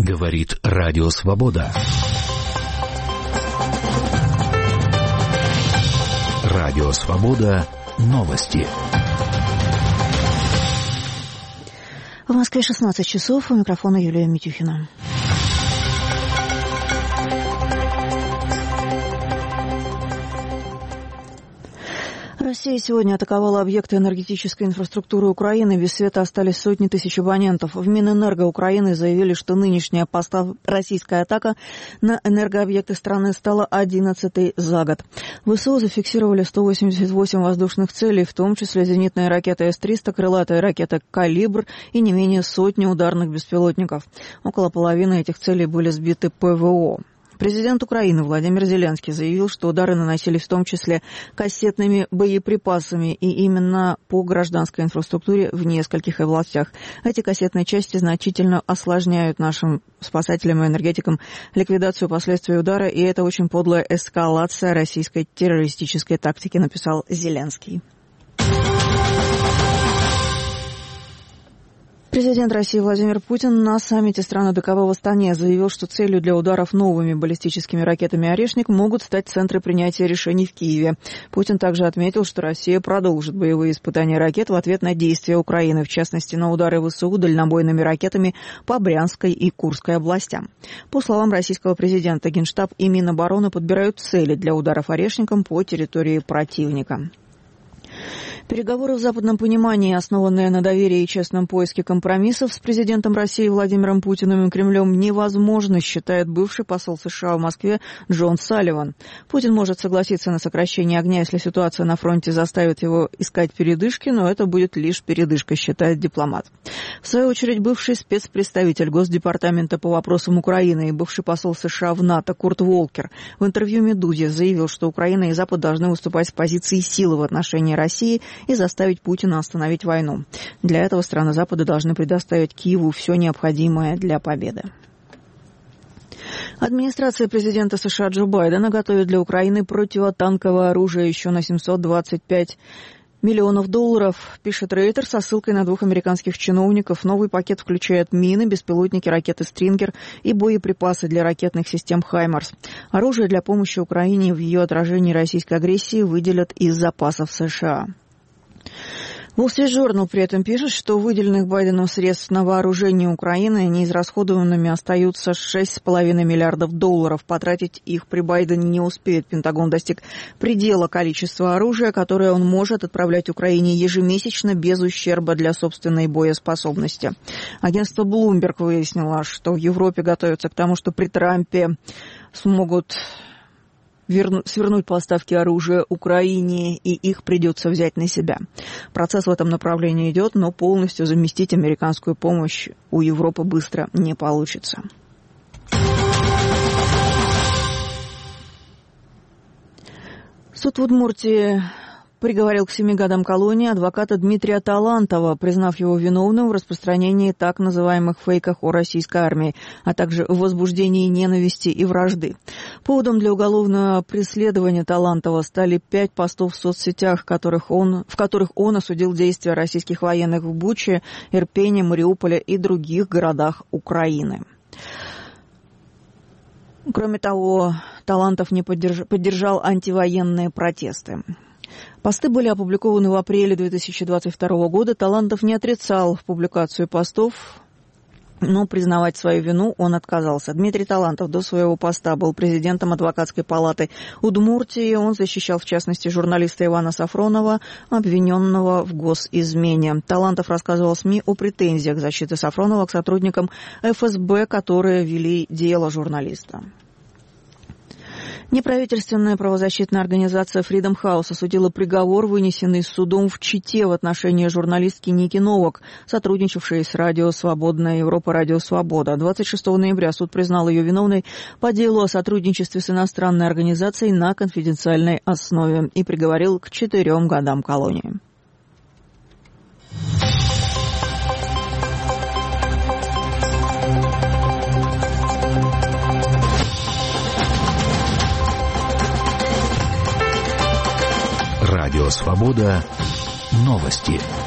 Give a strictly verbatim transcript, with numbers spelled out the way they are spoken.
Говорит Радио Свобода. Радио Свобода. Новости. В Москве шестнадцать часов. У микрофона Юлия Митюхина. Россия сегодня атаковала объекты энергетической инфраструктуры Украины. Без света остались сотни тысяч абонентов. В Минэнерго Украины заявили, что нынешняя постав... российская атака на энергообъекты страны стала одиннадцатой за год. ВСУ зафиксировали сто восемьдесят восемь воздушных целей, в том числе зенитная ракета эс триста, крылатая ракета «Калибр» и не менее сотни ударных беспилотников. Около половины этих целей были сбиты ПВО. Президент Украины Владимир Зеленский заявил, что удары наносились в том числе кассетными боеприпасами и именно по гражданской инфраструктуре в нескольких областях. Эти кассетные части значительно осложняют нашим спасателям и энергетикам ликвидацию последствий удара, и это очень подлая эскалация российской террористической тактики, написал Зеленский. Президент России Владимир Путин на саммите стран ОДКБ в Астане заявил, что целью для ударов новыми баллистическими ракетами «Орешник» могут стать центры принятия решений в Киеве. Путин также отметил, что Россия продолжит боевые испытания ракет в ответ на действия Украины, в частности, на удары ВСУ дальнобойными ракетами по Брянской и Курской областям. По словам российского президента, Генштаб и Минобороны подбирают цели для ударов «Орешником» по территории противника. Переговоры в западном понимании, основанные на доверии и честном поиске компромиссов с президентом России Владимиром Путиным и Кремлем, невозможны, считает бывший посол США в Москве Джон Салливан. Путин может согласиться на сокращение огня, если ситуация на фронте заставит его искать передышки, но это будет лишь передышка, считает дипломат. В свою очередь, бывший спецпредставитель Госдепартамента по вопросам Украины и бывший посол США в НАТО Курт Волкер в интервью «Медузе» заявил, что Украина и Запад должны выступать с позиции силы в отношении России и заставить Путина остановить войну. Для этого страны Запада должны предоставить Киеву все необходимое для победы. Администрация президента США Джо Байдена готовит для Украины противотанковое оружие еще на семьсот двадцать пять миллионов долларов, пишет Рейтер со ссылкой на двух американских чиновников. Новый пакет включает мины, беспилотники, ракеты «Стрингер» и боеприпасы для ракетных систем «Хаймарс». Оружие для помощи Украине в ее отражении российской агрессии выделят из запасов США. Wall Street Journal при этом пишет, что выделенных Байденом средств на вооружение Украины неизрасходованными остаются шесть с половиной миллиардов долларов. Потратить их при Байдене не успеет. Пентагон достиг предела количества оружия, которое он может отправлять Украине ежемесячно без ущерба для собственной боеспособности. Агентство Bloomberg выяснило, что в Европе готовятся к тому, что при Трампе смогут Верну, свернуть поставки оружия Украине, и их придется взять на себя. Процесс в этом направлении идет, но полностью заместить американскую помощь у Европы быстро не получится. Суд в Удмуртии приговорил к семи годам колонии адвоката Дмитрия Талантова, признав его виновным в распространении так называемых фейков о российской армии, а также в возбуждении ненависти и вражды. Поводом для уголовного преследования Талантова стали пять постов в соцсетях, в которых он, в которых он осудил действия российских военных в Буче, Ирпене, Мариуполе и других городах Украины. Кроме того, Талантов не поддерж... поддержал антивоенные протесты. Посты были опубликованы в апреле две тысячи двадцать второго года. Талантов не отрицал публикацию постов, но признавать свою вину он отказался. Дмитрий Талантов до своего поста был президентом адвокатской палаты Удмуртии. Он защищал, в частности, журналиста Ивана Сафронова, обвиненного в госизмене. Талантов рассказывал СМИ о претензиях защиты Сафронова к сотрудникам эф эс бэ, которые вели дело журналиста. Неправительственная правозащитная организация Freedom House осудила приговор, вынесенный судом в Чите в отношении журналистки Ники Новак, сотрудничавшей с радио «Свободная Европа», радио «Свобода». двадцать шестого ноября суд признал ее виновной по делу о сотрудничестве с иностранной организацией на конфиденциальной основе и приговорил к четырем годам колонии. Радио «Свобода». Новости.